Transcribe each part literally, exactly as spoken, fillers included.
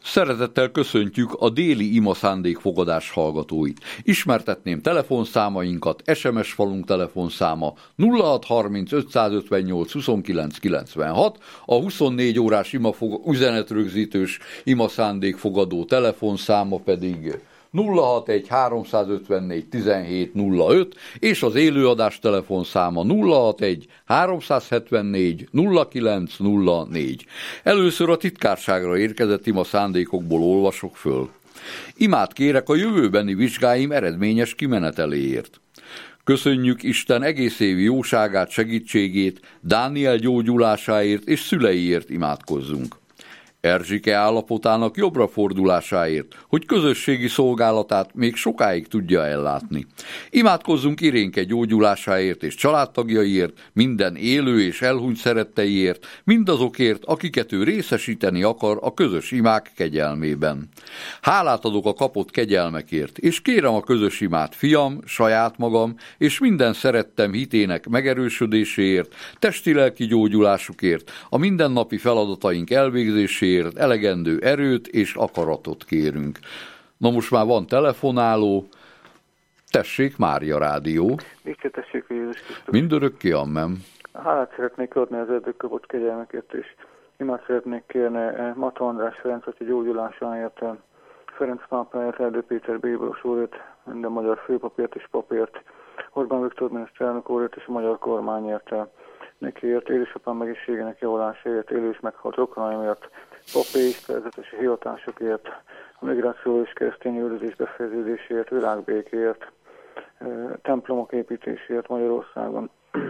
Szeretettel köszöntjük a déli ima szándékfogadás hallgatóit. Ismertetném telefonszámainkat, es em es falunk telefonszáma nulla hat harminc ötszázötvennyolc huszonkilenc kilencvenhat, a huszonnégy órás imafog- üzenetrögzítős ima szándékfogadó telefonszáma pedig nulla hatvanegy háromszázötvennégy tizenhét nulla öt, és az élőadás telefonszáma nulla hatvanegy háromszázhetvennégy nulla kilenc nulla négy. Először a titkárságra érkezett ima szándékokból olvasok föl. Imát kérek a jövőbeni vizsgáim eredményes kimeneteléért. Köszönjük Isten egész évi jóságát, segítségét, Dániel gyógyulásáért és szüleiért imádkozzunk. Erzsike állapotának jobbra fordulásáért, hogy közösségi szolgálatát még sokáig tudja ellátni. Imádkozzunk Irénke gyógyulásáért és családtagjaiért, minden élő és elhunyt szeretteiért, mindazokért, akiket ő részesíteni akar a közös imák kegyelmében. Hálát adok a kapott kegyelmekért, és kérem a közös imát fiam, saját magam, és minden szerettem hitének megerősödéséért, testi-lelki gyógyulásukért, a mindennapi feladataink elvégzéséért, elegendő erőt és akaratot kérünk. Na most már van telefonáló. Tessék, Mária Rádió. Tessék, Jézus Krisztus. Mindörökké, amen. Hálát szeretnék adni az eddig kapott kegyelmekért, és imát szeretnék kérni Mata András Ferenc atya gyógyulásáért, Ferenc pápáért, Erdő Péter bíboros úrért, minden magyar főpapért és papért, Orbán Viktor miniszterelnök úrért és a magyar kormányért, nekiért, édesapám egészségének javulásáért, élő és meghalt rokonaimért, papi szerzetesi hivatásokért, a migráció és keresztény üldözés befejeződéséért, világbékéért, templomok építéséért Magyarországon,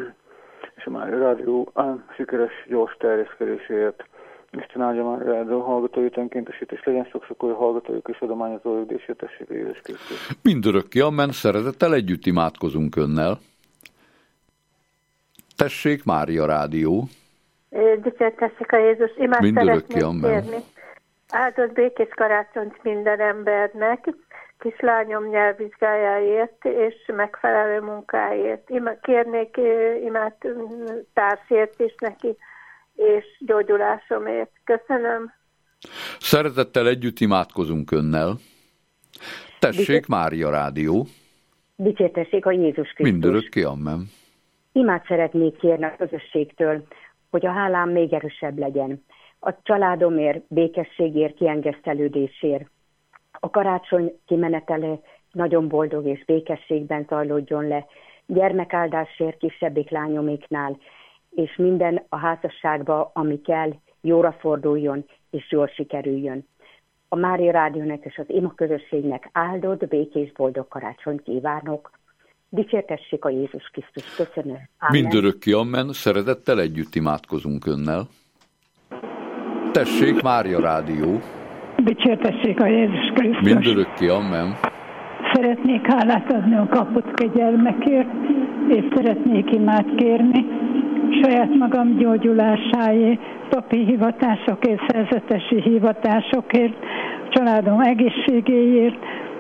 és a Mária Rádió sikeres, gyors terjeszkedéséért. Isten áldja már rádió hallgatóit, önkéntesítés legyen sok-sok olyan hallgatójuk és adományozójuk, és jöttessék Jézus Krisztus. Mindörökké, amen, szeretettel együtt imádkozunk önnel. Tessék, Mária Rádió. Dicsértessék a Jézus, imát Mindörökké, szeretnék kérni. Áldott békés karácsonyt minden embernek, kislányom nyelvvizsgájáért és megfelelő munkáért. Ima, kérnék imát társért is neki, és gyógyulásomért. Köszönöm. Szeretettel együtt imádkozunk önnel. Tessék, Dicsért... Mária Rádió. Dicsértessék a Jézus Krisztus. Mindörökké, amen. Imát szeretnék kérni a közösségtől, hogy a hálám még erősebb legyen. A családomért, békességért, kiengesztelődésért. A karácsony kimenetele nagyon boldog és békességben zajlódjon le. Gyermekáldásért kisebbik lányoméknál, és minden a házasságba, ami kell, jóra forduljon és jól sikerüljön. A Mária Rádiónak és az ima közösségnek áldott, békés, boldog karácsonyt kívánok. Dicsértessék a Jézus Krisztus. Köszönöm. Amen. Mindörökké, amen. Szeretettel együtt imádkozunk önnel. Tessék, Mária Rádió. Dicsértessék a Jézus Krisztus. Mindörökké, amen. Szeretnék hálát adni a kapott kegyelmekért, és szeretnék imát kérni saját magam gyógyulásáért, papi hivatásokért, szerzetesi hivatásokért, családom egészségéért,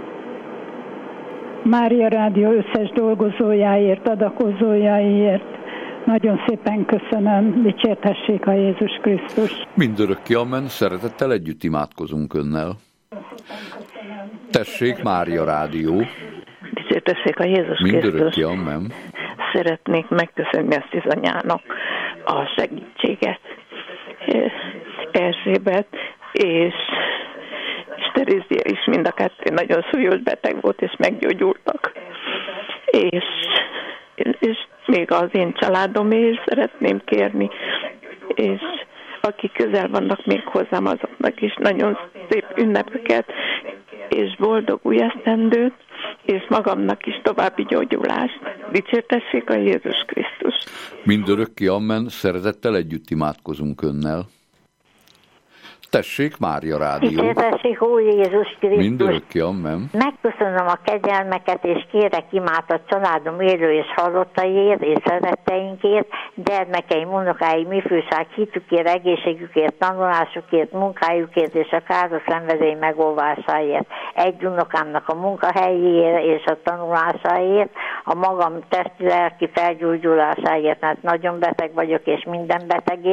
Mária Rádió összes dolgozójáért, adakozójáért. Nagyon szépen köszönöm, dicsértessék a Jézus Krisztus. Mindörökké, amen, szeretettel együtt imádkozunk önnel. Tessék, Mária Rádió. Dicsértessék a Jézus Krisztus. Mindörökké, amen. Szeretnék megköszönni a Szizanyának a segítséget. Erzsébet és Terézia is mind a kettő nagyon súlyos beteg volt, és meggyógyultak. És, és még az én családomé is szeretném kérni, és akik közel vannak még hozzám, azoknak is nagyon szép ünnepeket, és boldog új esztendőt, és magamnak is további gyógyulást. Dicsértessék a Jézus Krisztus. Mindörökké, amen, szeretettel együtt imádkozunk önnel. Tessék, Mária Rádió. Dicsértessék, ó Jézus Krisztus. Mindörökké, amen. Megköszönöm a kegyelmeket, és kérek imát a családom élő és halottaiért, és szeretteinkért, gyermekeim, unokáim, ifjúság, hitükért, egészségükért, tanulásukért, munkájukért, és a káros szenvedély megóvásáért. Egy unokámnak a munkahelyéért és a tanulásáért, a magam testi-lelki felgyógyulásáért, mert nagyon beteg vagyok, és minden betegért,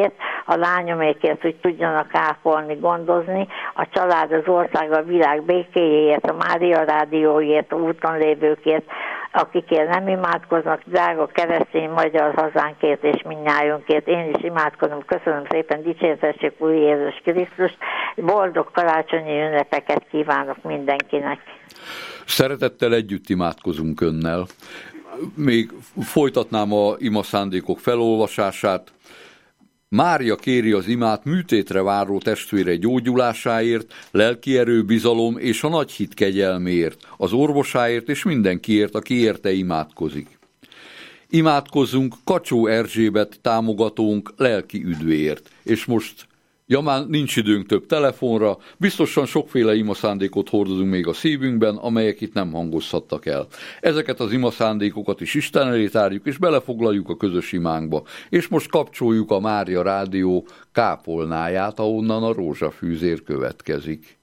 a lányomékért, hogy tudjanak ápolni, gondozni, a család, az ország, a világ békéjéért, a Mária Rádióért, a úton lévőkért, akikért nem imádkoznak, drága keresztény magyar hazánkért és mindnyájunkért. Én is imádkozom, köszönöm szépen, dicsértessék Úr Jézus Krisztus, boldog karácsonyi ünnepeket kívánok mindenkinek. Szeretettel együtt imádkozunk önnel. Még folytatnám a ima szándékok felolvasását. Mária kéri az imát műtétre váró testvére gyógyulásáért, lelki erő, bizalom és a nagy hit kegyelméért, az orvosáért és mindenkiért, aki érte imádkozik. Imádkozzunk Kacsó Erzsébet támogatónk lelki üdvéért. És most, ja már nincs időnk több telefonra, biztosan sokféle imaszándékot hordozunk még a szívünkben, amelyek itt nem hangozhattak el. Ezeket az imaszándékokat is Isten elé tárjuk, és belefoglaljuk a közös imánkba. És most kapcsoljuk a Mária Rádió kápolnáját, ahonnan a rózsafűzér következik.